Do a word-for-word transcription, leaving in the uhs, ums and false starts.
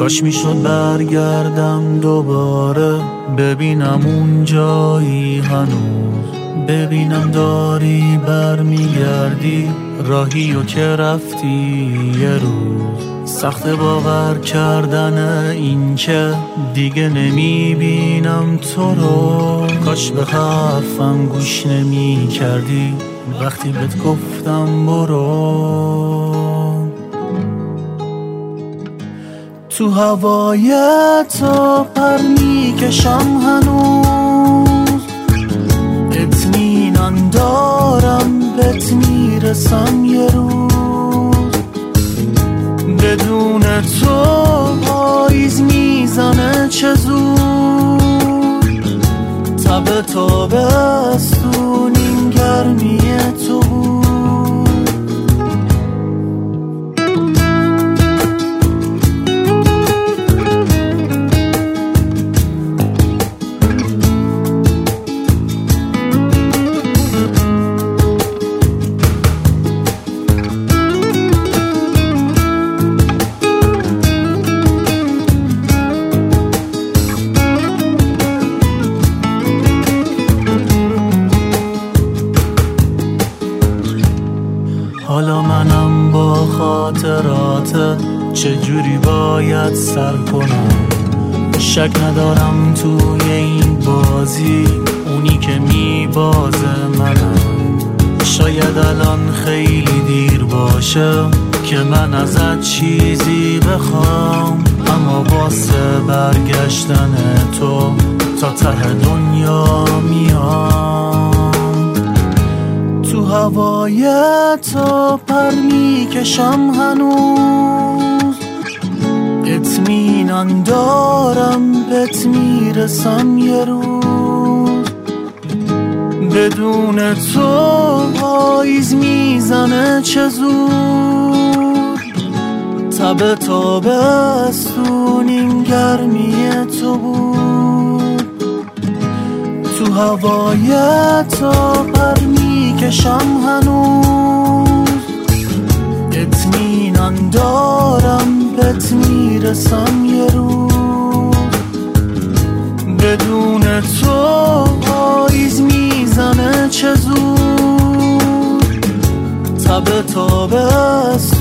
کاش میشد برگردم دوباره، ببینم اون جایی هنوز، ببینم داری برمیگردی راهی و که رفتی یه روز. سخت باور کردن این که دیگه نمیبینم تو رو، کاش به حرفم گوش نمی کردی وقتی بهت گفتم برو. تو هوای تو پر میکشم هنوز، اطمینان دارم بهت میرسم یه روز. بدون تو پاییز میزنه چه زود، تب تابستون این گرمی تو بود. حالا منم با خاطرات چجوری باید سر کنم، شک ندارم توی این بازی اونی که میبازه منم. شاید الان خیلی دیر باشه که من ازت چیزی بخوام، اما واسه برگشتن تو تا ته دنیا میام. تو هوای تو پر میکشم هنوز، اطمینان دارم بهت میرسم یه روز. بدون تو پاییز میزنه چه زود، تب تابستون این گرمی تو بود. تو هوای تو پر میکشم هنوز، اطمینان دارم بهت میرسم یه روز. بدون تو پاییز میزنه چه زود، تب تابستون